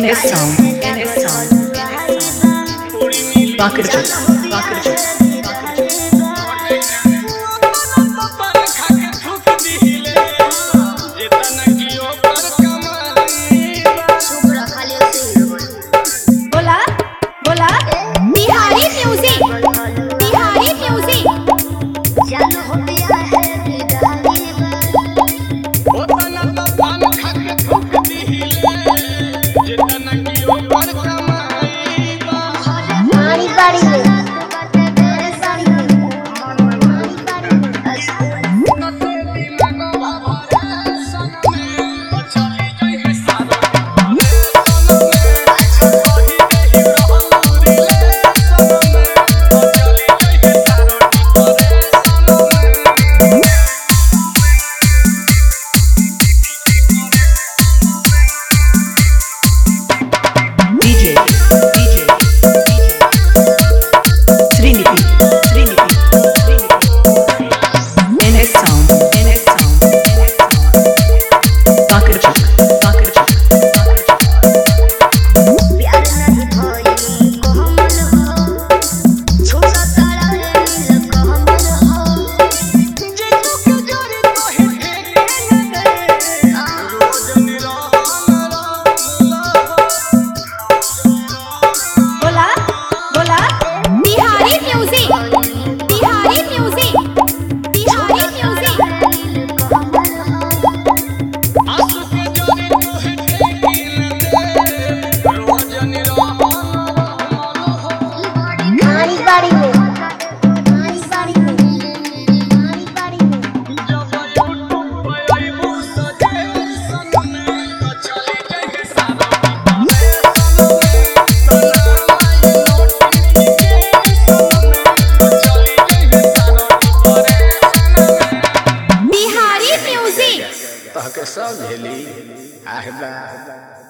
NS sound, NS sound, Bakırcık, Bakırcık. बोला बोला Bihari music Bihari music चालू हो गया है बिदाई मारी बाड़ी में तेरे साड़ी में मारी बाड़ी में DJ, DJ, Srinidhi, Srinidhi, NS sound, NS sound, Bakırcık, Bakırcık, प्यार नहीं भइल कोमल हो छोटा तारा है नील कोमल हो जिसको के जोड़ी तोहे फेंके रोज बोला बोला Bihari music Bihari music Bihari music मारी बाड़ी में मारी बाड़ी में मारी बाड़ी में बिहारी म्यूजिक तहके सब झेली आहबा